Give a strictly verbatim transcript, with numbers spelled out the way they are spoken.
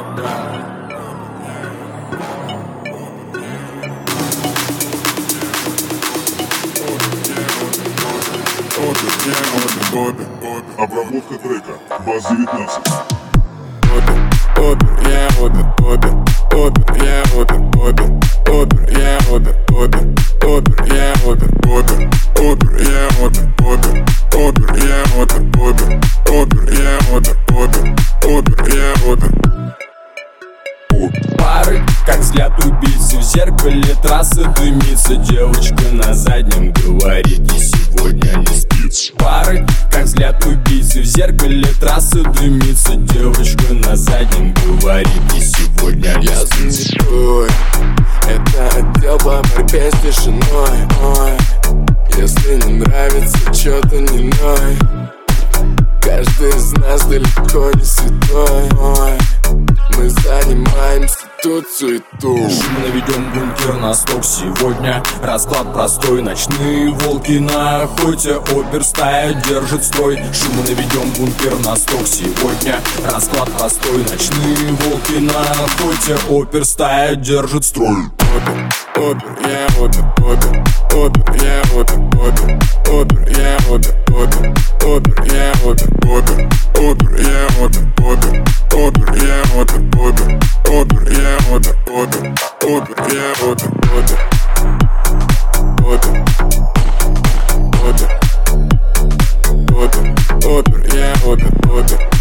Обработка трека, баз девятнадцать. Опер, я опер, опер, опер, я опер, опер, опер, я опер, опер, опер, я опер, опер, опер, я опер, опер, опер, я опер, опер, опер, я опер, опер, опер, я опер. Пары, как взгляд убийцы, в зеркале трассы дымится. Девочка на заднем говорит, и сегодня не спится. Пары, как взгляд убийцы, в зеркале трассы дымится. Девочка на заднем говорит, и сегодня не спится. Ой, это отдел по борьбе с тишиной. Ой, если не нравится, чё-то не ной. Каждый из нас далеко не святой. Ой, мы занимаемся тут суету. Шумно ведем бункер на сток сегодня. Расклад простой, ночные волки на охоте. Оперстая держит строй. Шумно ведем бункер на сток сегодня. Расклад простой, ночные волки на охоте. Оперстая держит строй. Опер, опер, я опер, опер, опер, я опер, опер, опер, я опер, опер, опер, я опер, опер, опер, я опер, опер, опер, я опер, опер, опер, я опер, опер, опер, я опер, опер, опер, опер, опер, опер, я опер, опер.